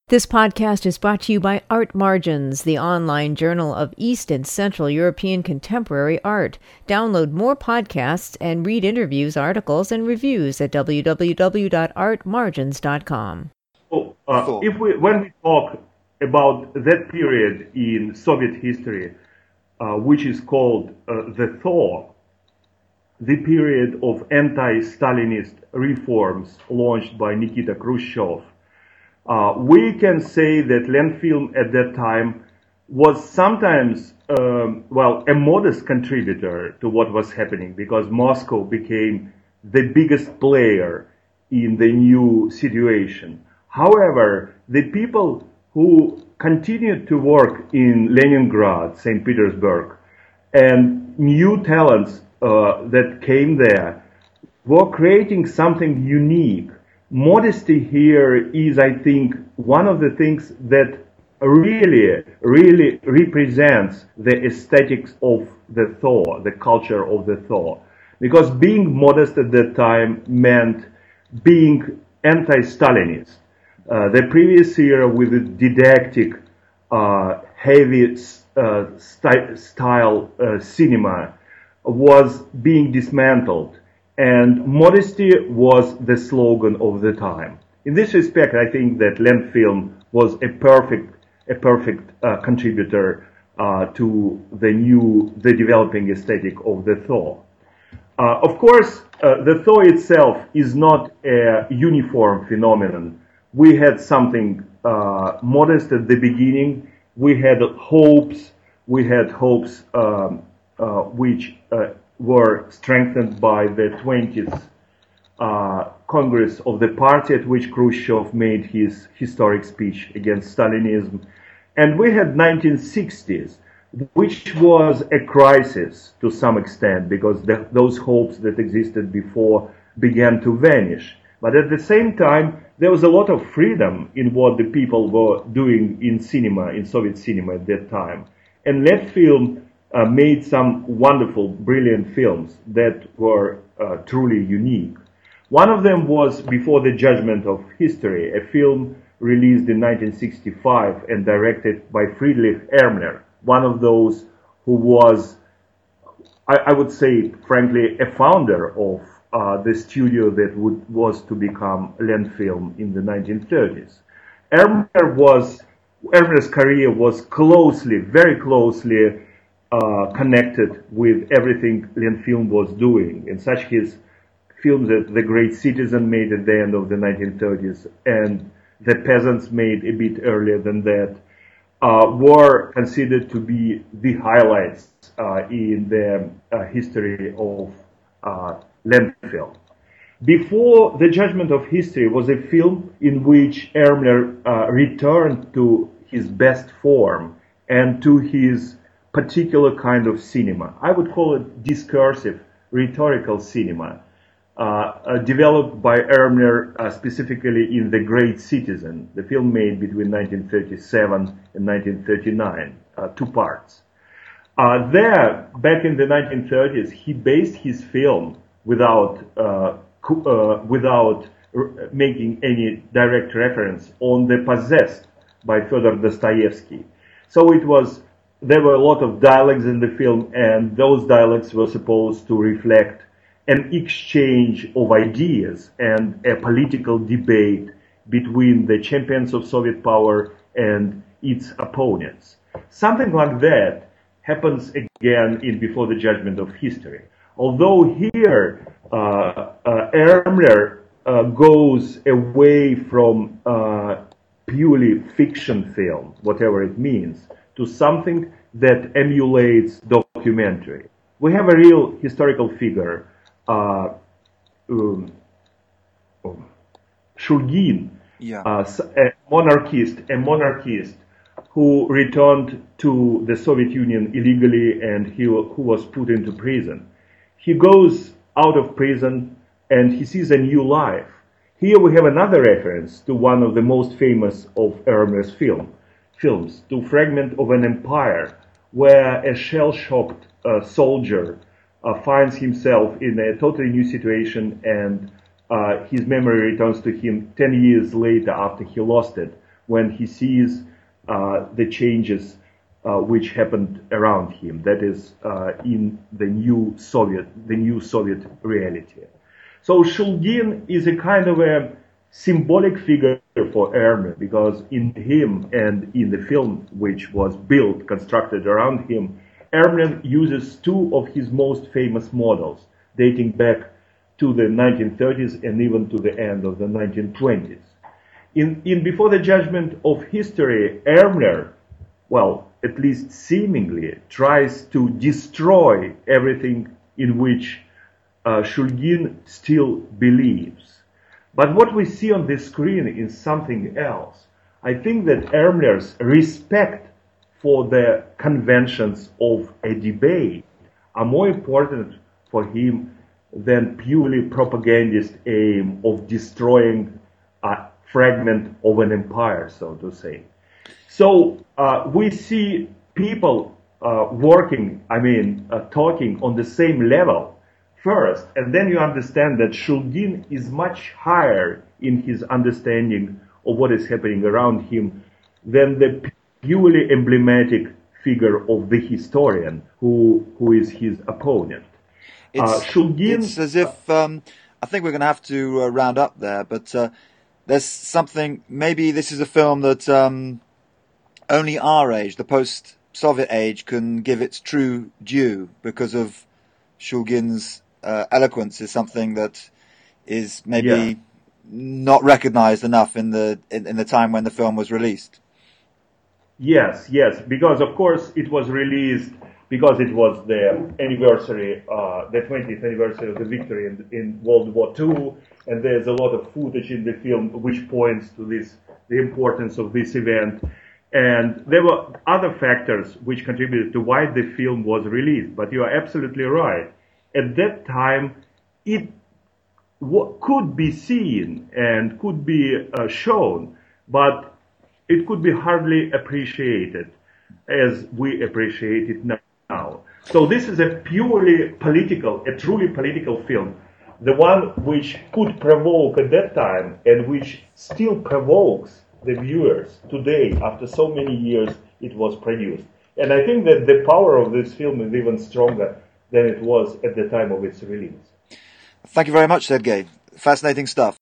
This podcast is brought to you by Art Margins, the online journal of East and Central European contemporary art. Download more podcasts and read interviews, articles, and reviews at www.artmargins.com. When we talk about that period in Soviet history, which is called the thaw, the period of anti-Stalinist reforms launched by Nikita Khrushchev, we can say that Lenfilm at that time was sometimes, a modest contributor to what was happening, because Moscow became the biggest player in the new situation. However, the people who continued to work in Leningrad, St. Petersburg, and new talents that came there were creating something unique. Modesty here is, I think, one of the things that really represents the aesthetics of the thaw, the culture of the thaw. Because being modest at that time meant being anti-Stalinist. The previous era with the didactic, heavy style cinema was being dismantled. And modesty was the slogan of the time. In this respect, I think that Lenfilm was a perfect contributor to the developing aesthetic of the thaw. Of course, the thaw itself is not a uniform phenomenon. We had something modest at the beginning. We had hopes which were strengthened by the 20th Congress of the party, at which Khrushchev made his historic speech against Stalinism. And we had 1960s, which was a crisis to some extent, because those hopes that existed before began to vanish. But at the same time, there was a lot of freedom in what the people were doing in cinema, in Soviet cinema at that time. And Lenfilm made some wonderful, brilliant films that were truly unique. One of them was Before the Judgment of History, a film released in 1965 and directed by Friedrich Ermler, one of those who was, I would say, frankly, a founder of the studio that was to become Lenfilm in the 1930s. Ermler's career was very closely connected with everything Lenfilm was doing, and such his films as The Great Citizen, made at the end of the 1930s, and The Peasants, made a bit earlier than that, were considered to be the highlights in the history of Lenfilm. Before the Judgment of History was a film in which Ermler returned to his best form and to his particular kind of cinema. I would call it discursive, rhetorical cinema, developed by Ermler specifically in The Great Citizen, the film made between 1937 and 1939, 2 parts. There, back in the 1930s, he based his film without making any direct reference on The Possessed by Fyodor Dostoevsky. So there were a lot of dialogues in the film, and those dialogues were supposed to reflect an exchange of ideas and a political debate between the champions of Soviet power and its opponents. Something like that happens again in Before the Judgment of History. Although here Ermler goes away from purely fiction film, whatever it means, to something that emulates documentary. We have a real historical figure, Shulgin, a monarchist who returned to the Soviet Union illegally and who was put into prison. He goes out of prison and he sees a new life. Here we have another reference to one of the most famous of Ermler's films, to Fragment of an Empire, where a shell-shocked soldier finds himself in a totally new situation, and his memory returns to him 10 years later after he lost it, when he sees the changes which happened around him. That is in the new Soviet reality. So Shulgin is a kind of a symbolic figure for Ermler, because in him and in the film which was built, constructed around him, Ermler uses two of his most famous models, dating back to the 1930s and even to the end of the 1920s. In Before the Judgment of History, Ermler, well, at least seemingly, tries to destroy everything in which Shulgin still believes. But what we see on the screen is something else. I think that Ermler's respect for the conventions of a debate are more important for him than purely propagandist aim of destroying a fragment of an empire, so to say. So we see people talking on the same level first, and then you understand that Shulgin is much higher in his understanding of what is happening around him than the purely emblematic figure of the historian who is his opponent. It's as if, I think we're going to have to round up there, but there's something, maybe this is a film that only our age, the post-Soviet age, can give its true due, because of Shulgin's eloquence is something that is maybe not recognized enough in the time when the film was released. Yes, because of course it was released because it was the anniversary, the 20th anniversary of the victory in World War II, and there's a lot of footage in the film which points to the importance of this event. And there were other factors which contributed to why the film was released, but you are absolutely right. At that time, it could be seen and could be shown, but it could be hardly appreciated as we appreciate it now. So this is a truly political film, the one which could provoke at that time and which still provokes the viewers today after so many years it was produced. And I think that the power of this film is even stronger than it was at the time of its release. Thank you very much, Sergei. Fascinating stuff.